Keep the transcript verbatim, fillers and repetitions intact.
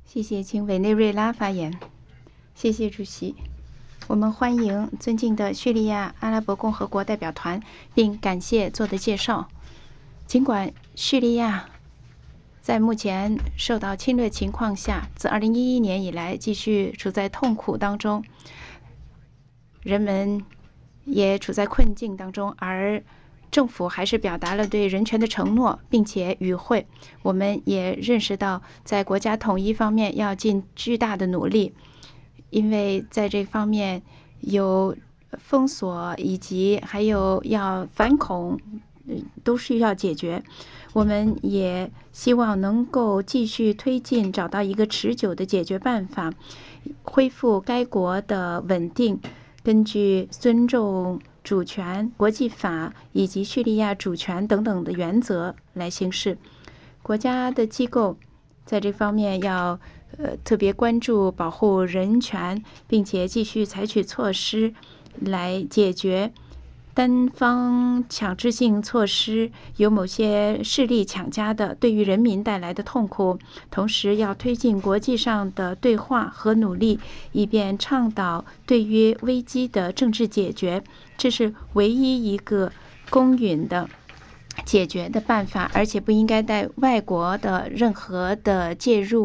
谢谢，请委内瑞拉发言。谢谢主席。我们欢迎尊敬的叙利亚阿拉伯共和国代表团，并感谢做的介绍。尽管叙利亚在目前受到侵略情况下，自二零一一年以来继续处在痛苦当中，人们也处在困境当中，而政府还是表达了对人权的承诺，并且与会。我们也认识到，在国家统一方面要尽巨大的努力，因为在这方面有封锁以及还有要反恐，都需要解决。我们也希望能够继续推进，找到一个持久的解决办法，恢复该国的稳定，根据尊重主权、国际法以及叙利亚主权等等的原则来行事。国家的机构在这方面要呃特别关注保护人权，并且继续采取措施来解决单方强制性措施有某些势力强加的对于人民带来的痛苦，同时要推进国际上的对话和努力，以便倡导对于危机的政治解决。这是唯一一个公允的解决的办法，而且不应该带外国的任何的介入。